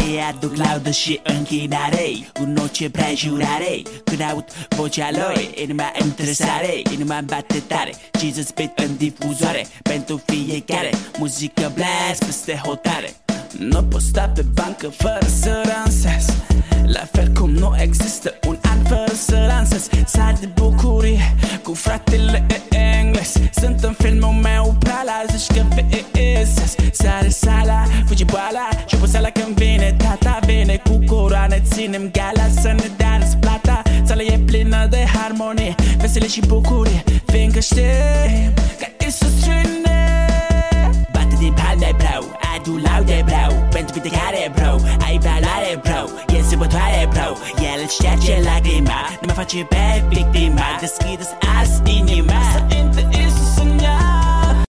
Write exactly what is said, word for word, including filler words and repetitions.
Îi aduc laudă și închinare, un orice prejurare. Când aud vocea lui, inima îmi tresare, inima îmi bate tare. Jesus beat în difuzoare, pentru fiecare muzică blast peste hotare. Nu pot sta pe bancă fără să ransez, la fel cum nu există un an fără să lansez. Sar de bucurie cu fratele englez, sunt în filmul meu prea la zici că visez. Sare sala, fugi boala și pe sala când vine tata. Vine cu coroane, ținem gala să ne dea plata. Sala e plină de harmonie, vesele și bucurie, fiindcă știm că Iisus trine. Bate din palme, bro, adu laude, bro, pentru vindecare, bro, ai valoare, bro, e sărbătoare, bro. El îți șterge lacrima, nu mai face pe victima, deschide-ți azi inima.